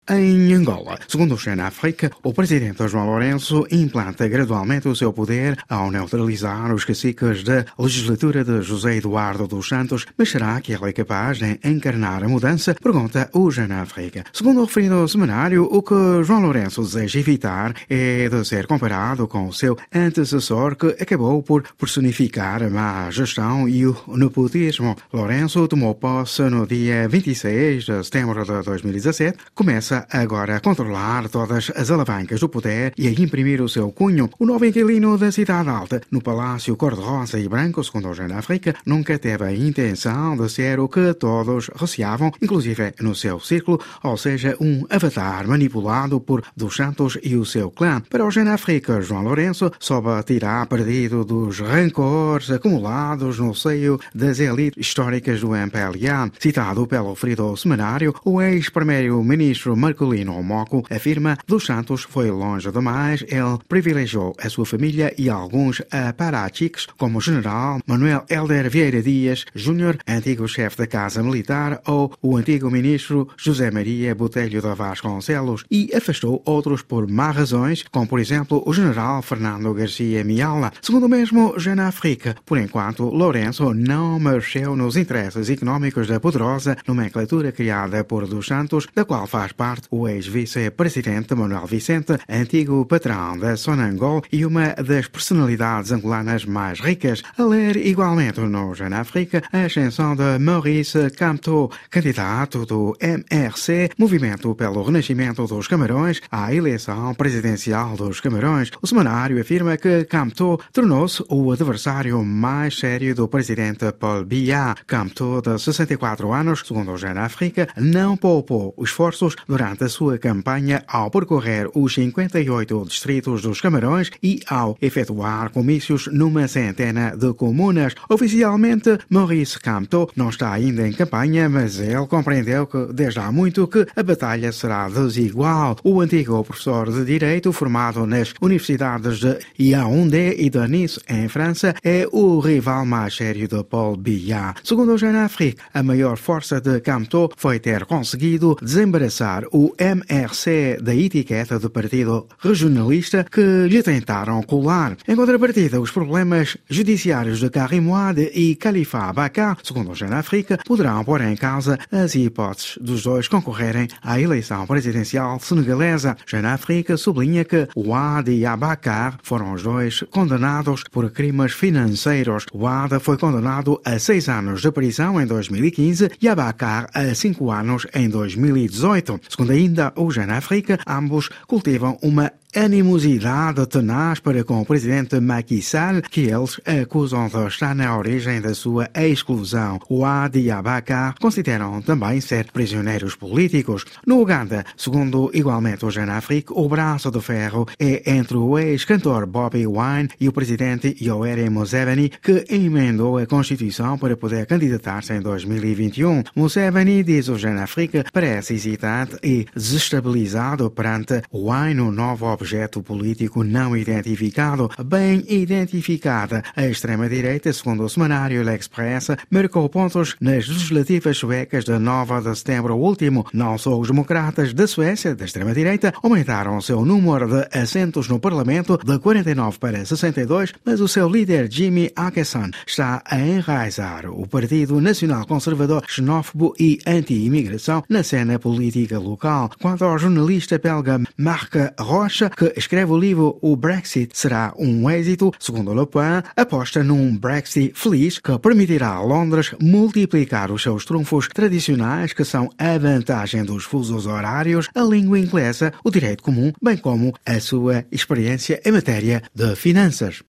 Em Angola, segundo o Channel África, o presidente João Lourenço implanta gradualmente o seu poder ao neutralizar os caciques da legislatura de José Eduardo dos Santos. Mas será que ele é capaz de encarnar a mudança? Pergunta o Channel África. Segundo o referido semanário, o que João Lourenço deseja evitar é de ser comparado com o seu antecessor, que acabou por personificar a má gestão e o nepotismo. Lourenço tomou posse no dia 26 de setembro de 2017, começa agora a controlar todas as alavancas do poder e a imprimir o seu cunho. O novo inquilino da Cidade Alta, no Palácio Cor-de-Rosa e Branco, segundo o Channel África, nunca teve a intenção de ser o que todos receavam, inclusive no seu círculo, ou seja, um avatar manipulado por Dos Santos e o seu clã. Para o Channel África, João Lourenço soube tirar partido dos rancores acumulados no seio das elites históricas do MPLA. Citado pelo referido semanário, o ex-primeiro-ministro Marcolino Moco afirma que Dos Santos foi longe demais. Ele privilegiou a sua família e alguns aparachiques, como o general Manuel Helder Vieira Dias Júnior, antigo chefe da Casa Militar, ou o antigo ministro José Maria Botelho da Vasconcelos, e afastou outros por má razões, como por exemplo o general Fernando Garcia Miala. Segundo o mesmo Channel África, por enquanto, Lourenço não mexeu nos interesses económicos da poderosa nomenclatura criada por Dos Santos, da qual faz parte o ex-vice-presidente Manuel Vicente, antigo patrão da Sonangol e uma das personalidades angolanas mais ricas. A ler igualmente no Channel África a ascensão de Maurice Kamto, candidato do MRC, Movimento pelo Renascimento dos Camarões, à eleição presidencial dos Camarões. O semanário afirma que Kamto tornou-se o adversário mais sério do presidente Paul Biya. Kamto, de 64 anos, segundo o Channel África, não poupou esforços durante a sua campanha ao percorrer os 58 distritos dos Camarões e ao efetuar comícios numa centena de comunas. Oficialmente, Maurice Kamto não está ainda em campanha, mas ele compreendeu que desde há muito que a batalha será desigual. O antigo professor de Direito, formado nas universidades de Yaoundé e de Nice, em França, é o rival mais sério de Paul Biya. Segundo o Channel África, a maior força de Kamto foi ter conseguido desembaraçar o MRC da etiqueta de partido regionalista que lhe tentaram colar. Em contrapartida, os problemas judiciários de Karim Wade e Khalifa Abakar, segundo o Channel África, poderão pôr em causa as hipóteses dos dois concorrerem à eleição presidencial senegalesa. Channel África sublinha que Wade e Abakar foram os dois condenados por crimes financeiros. Wade foi condenado a 6 anos de prisão em 2015 e Abakar a 5 anos em 2018. Segundo ainda o Channel África, ambos cultivam uma animosidade tenaz para com o presidente Macky Sall, que eles acusam de estar na origem da sua exclusão. Wade e Abakar consideram também ser prisioneiros políticos. No Uganda, segundo igualmente o Channel África, o braço de ferro é entre o ex-cantor Bobi Wine e o presidente Yoweri Museveni, que emendou a Constituição para poder candidatar-se em 2021. Museveni, diz o Channel África, parece hesitante e desestabilizado perante Wine, o novo objeto político não identificado. Bem identificada, a extrema-direita, segundo o semanário L'Express, marcou pontos nas legislativas suecas de 9 de setembro último. Não só os democratas da Suécia, da extrema-direita, aumentaram o seu número de assentos no Parlamento de 49 para 62, mas o seu líder Jimmy Åkesson está a enraizar o Partido Nacional Conservador, xenófobo e anti-imigração na cena política local. Quanto ao jornalista belga Marc Rocha, que escreve o livro O Brexit será um êxito, segundo Le Pen, aposta num Brexit feliz que permitirá a Londres multiplicar os seus trunfos tradicionais, que são a vantagem dos fusos horários, a língua inglesa, o direito comum, bem como a sua experiência em matéria de finanças.